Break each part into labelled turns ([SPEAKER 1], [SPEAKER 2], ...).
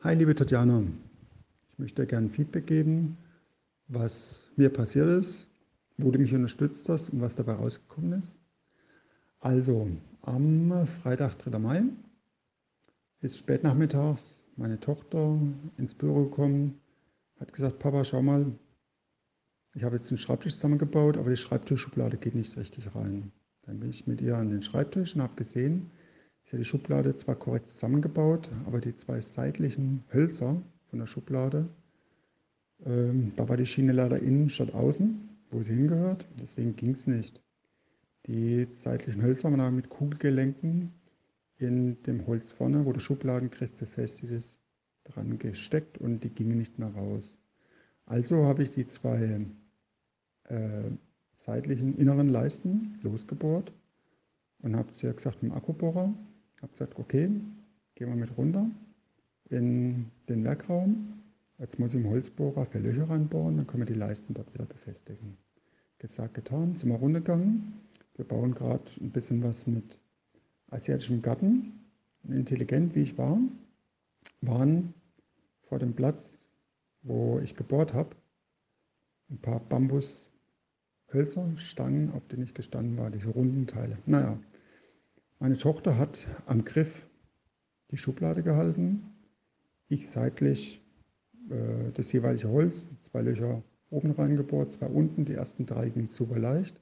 [SPEAKER 1] Hi, liebe Tatjana. Ich möchte dir gerne Feedback geben, was mir passiert ist, wo du mich unterstützt hast und was dabei rausgekommen ist. Also, am Freitag, 3. Mai, ist spätnachmittags meine Tochter ins Büro gekommen, hat gesagt, Papa, schau mal, ich habe jetzt einen Schreibtisch zusammengebaut, aber die Schreibtischschublade geht nicht richtig rein. Dann bin ich mit ihr an den Schreibtisch und habe gesehen, sie hat die Schublade zwar korrekt zusammengebaut, aber die zwei seitlichen Hölzer von der Schublade, da war die Schiene leider innen statt außen, wo sie hingehört. Deswegen ging es nicht. Die seitlichen Hölzer waren aber mit Kugelgelenken in dem Holz vorne, wo der Schubladengriff befestigt ist, dran gesteckt und die gingen nicht mehr raus. Also habe ich die zwei äh, seitlichen inneren Leisten losgebohrt und habe zu ihr gesagt, mit dem Akkubohrer, habe gesagt, okay, gehen wir mit runter in den Werkraum. Jetzt muss ich im Holzbohrer für Löcher reinbohren, dann können wir die Leisten dort wieder befestigen. Gesagt, getan, sind wir runtergegangen. Wir bauen gerade ein bisschen was mit asiatischem Garten. Und intelligent wie ich war, waren vor dem Platz, wo ich gebohrt habe, ein paar Bambushölzer, Stangen, auf denen ich gestanden war, diese runden Teile. Naja, meine Tochter hat am Griff die Schublade gehalten, ich seitlich das jeweilige Holz, zwei Löcher oben reingebohrt, zwei unten, die ersten drei gingen super leicht.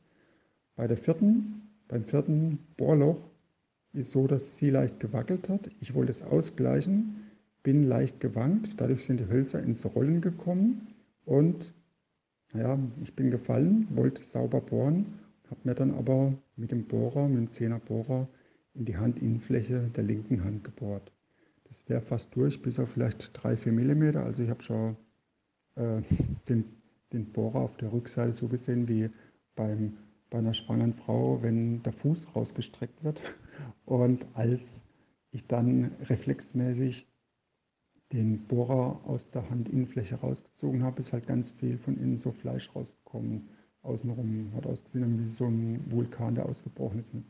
[SPEAKER 1] Beim vierten Bohrloch ist so, dass sie leicht gewackelt hat. Ich wollte es ausgleichen, bin leicht gewankt, dadurch sind die Hölzer ins Rollen gekommen und naja, ich bin gefallen, wollte sauber bohren, habe mir dann aber mit dem Bohrer, mit dem 10er Bohrer in die Handinnenfläche der linken Hand gebohrt. Das wäre fast durch, bis auf vielleicht 3-4 Millimeter. Also ich habe schon äh, den, den Bohrer auf der Rückseite so gesehen wie beim, bei einer schwangeren Frau, wenn der Fuß rausgestreckt wird. Und als ich dann reflexmäßig den Bohrer aus der Handinnenfläche rausgezogen habe, ist halt ganz viel von innen so Fleisch rausgekommen. Außenrum hat ausgesehen wie so ein Vulkan, der ausgebrochen ist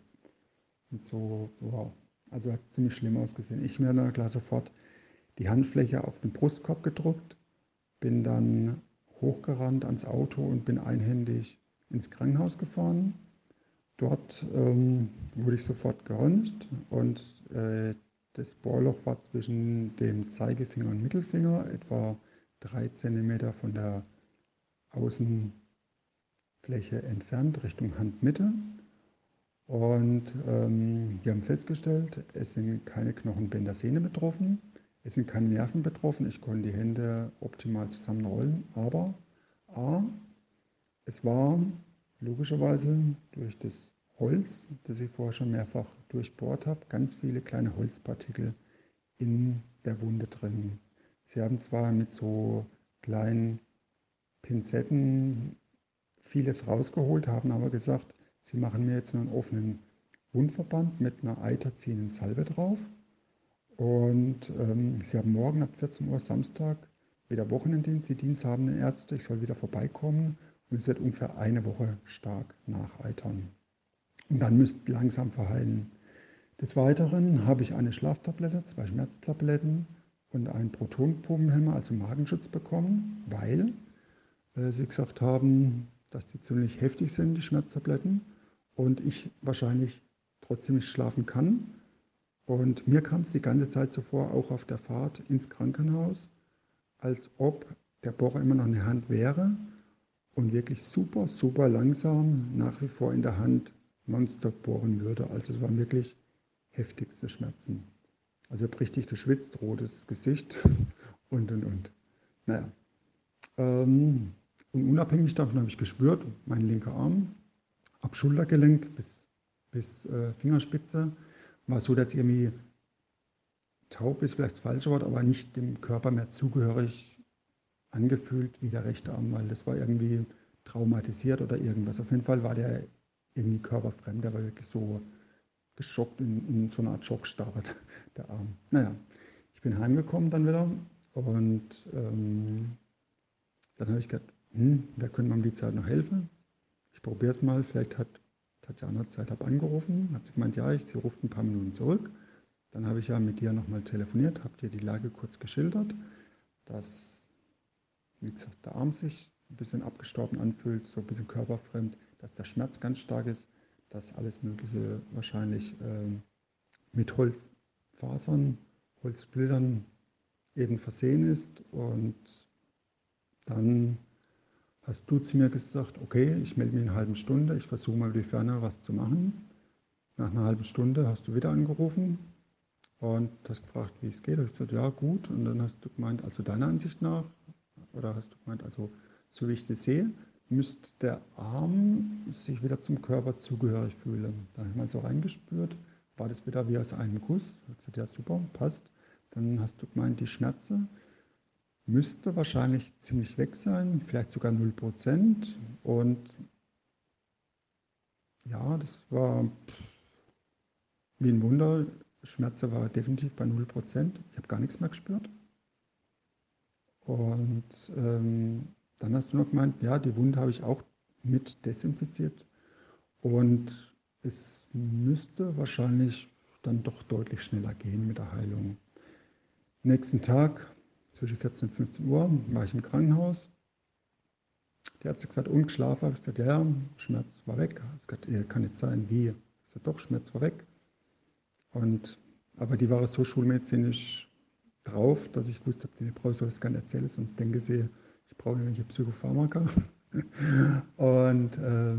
[SPEAKER 1] wow. Also hat ziemlich schlimm ausgesehen. Ich mir dann klar sofort die Handfläche auf den Brustkorb gedrückt, bin dann hochgerannt ans Auto und bin einhändig ins Krankenhaus gefahren. Dort wurde ich sofort geröntgt und das Bohrloch war zwischen dem Zeigefinger und Mittelfinger, etwa 3 Zentimeter von der Außenfläche entfernt, Richtung Handmitte. Und wir haben festgestellt, es sind keine Knochenbänder, Sehne betroffen, es sind keine Nerven betroffen. Ich konnte die Hände optimal zusammenrollen, aber A, es war logischerweise durch das Holz, das ich vorher schon mehrfach durchbohrt habe, ganz viele kleine Holzpartikel in der Wunde drin. Sie haben zwar mit so kleinen Pinzetten vieles rausgeholt, haben aber gesagt, sie machen mir jetzt nur einen offenen Wundverband mit einer eiterziehenden Salbe drauf. Und sie haben morgen ab 14 Uhr Samstag wieder Wochenenddienst. Die diensthabenden Ärzte, ich soll wieder vorbeikommen und es wird ungefähr eine Woche stark nacheitern. Und dann müsste langsam verheilen. Des Weiteren habe ich eine Schlaftablette, 2 Schmerztabletten und einen Protonenpumpenhemmer, also Magenschutz bekommen, weil sie gesagt haben, dass die ziemlich heftig sind, die Schmerztabletten, und ich wahrscheinlich trotzdem nicht schlafen kann. Und mir kam es die ganze Zeit so vor, auch auf der Fahrt ins Krankenhaus, als ob der Bohrer immer noch in der Hand wäre und wirklich super, super langsam nach wie vor in der Hand nonstop bohren würde. Also es waren wirklich heftigste Schmerzen. Also ich habe richtig geschwitzt, rotes Gesicht und. Naja. Und unabhängig davon habe ich gespürt, mein linker Arm, ab Schultergelenk bis Fingerspitze, war so, dass irgendwie taub ist, vielleicht das falsche Wort, aber nicht dem Körper mehr zugehörig angefühlt wie der rechte Arm, weil das war irgendwie traumatisiert oder irgendwas. Auf jeden Fall war der irgendwie körperfremd, der war wirklich so geschockt in so einer Art Schockstarre, der Arm. Naja, ich bin heimgekommen dann wieder und dann habe ich gedacht, wer könnte mir um die Zeit noch helfen? Ich probiere es mal, vielleicht hat Tatjana Zeit, habe angerufen, hat sie gemeint, ja, sie ruft ein paar Minuten zurück. Dann habe ich ja mit dir nochmal telefoniert, habe dir die Lage kurz geschildert, dass, wie gesagt, der Arm sich ein bisschen abgestorben anfühlt, so ein bisschen körperfremd, dass der Schmerz ganz stark ist, dass alles Mögliche wahrscheinlich mit Holzfasern, Holzsplittern eben versehen ist. Und dann hast du zu mir gesagt, okay, ich melde mich in einer halben Stunde, ich versuche mal über die Ferne was zu machen. Nach einer halben Stunde hast du wieder angerufen und hast gefragt, wie es geht. Ich habe gesagt, ja gut. Und dann hast du gemeint, also deiner Ansicht nach, oder hast du gemeint, also so wie ich das sehe, müsste der Arm sich wieder zum Körper zugehörig fühlen. Da habe ich mal so reingespürt, war das wieder wie aus einem Guss. Ich habe gesagt, ja super, passt. Dann hast du gemeint, die Schmerzen müsste wahrscheinlich ziemlich weg sein, vielleicht sogar 0%. Und ja, das war wie ein Wunder. Schmerze war definitiv bei 0%. Ich habe gar nichts mehr gespürt. Und dann hast du noch gemeint, ja, die Wunde habe ich auch mit desinfiziert. Und es müsste wahrscheinlich dann doch deutlich schneller gehen mit der Heilung. Nächsten Tag, zwischen 14 und 15 Uhr, war ich im Krankenhaus. Die Ärzte gesagt, und geschlafen. Habe ich gesagt, ja, Schmerz war weg. Ich gesagt, kann nicht sein, wie? Ich gesagt, doch, Schmerz war weg. Und, aber die war so schulmedizinisch drauf, dass ich wusste, die Frau soll es gar nicht erzählen, sonst denke sie, ich brauche irgendwelche Psychopharmaka. Und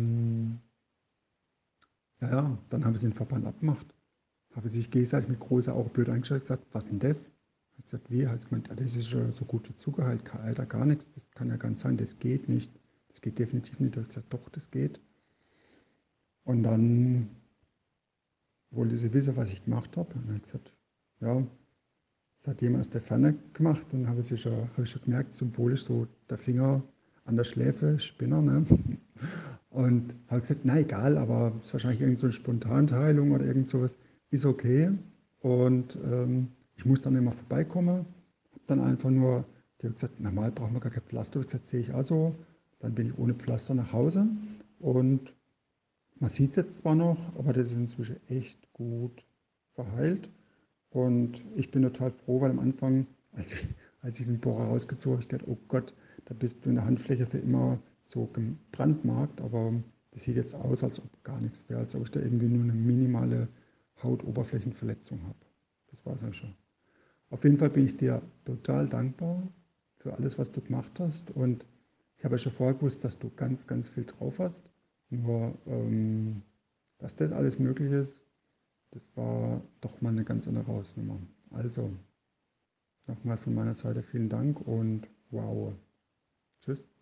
[SPEAKER 1] ja, dann haben sie den Verband abgemacht. Habe sich gegenseitig mit großer Augen blöd angeschaut und gesagt, was denn das? Ich gesagt, wie? Heißt man, das ist ja so gut wie zugeheilt, Alter, gar nichts, das kann ja ganz sein, das geht nicht. Das geht definitiv nicht. Ich habe gesagt, doch, das geht. Und dann wollte sie wissen, was ich gemacht habe. Und dann habe ich gesagt, ja, das hat jemand aus der Ferne gemacht. Und dann habe ich schon gemerkt, symbolisch so der Finger an der Schläfe, Spinner. Ne? Und habe gesagt, na egal, aber es ist wahrscheinlich irgend so eine Spontanteilung oder irgend sowas. Ist okay. Und ich muss dann immer vorbeikommen. Habe dann einfach nur, die hat gesagt, normal brauchen wir gar kein Pflaster. Ich habe gesagt, sehe ich also. Dann bin ich ohne Pflaster nach Hause. Und man sieht es jetzt zwar noch, aber das ist inzwischen echt gut verheilt. Und ich bin total froh, weil am Anfang, als ich den Bohrer rausgezogen habe, ich gedacht, oh Gott, da bist du in der Handfläche für immer so gebrandmarkt. Aber das sieht jetzt aus, als ob gar nichts wäre, als ob ich da irgendwie nur eine minimale Hautoberflächenverletzung habe. Das war es ja schon. Auf jeden Fall bin ich dir total dankbar für alles, was du gemacht hast. Und ich habe ja schon vorher gewusst, dass du ganz, ganz viel drauf hast. Nur, dass das alles möglich ist, das war doch mal eine ganz andere Hausnummer. Also, nochmal von meiner Seite vielen Dank und wow. Tschüss.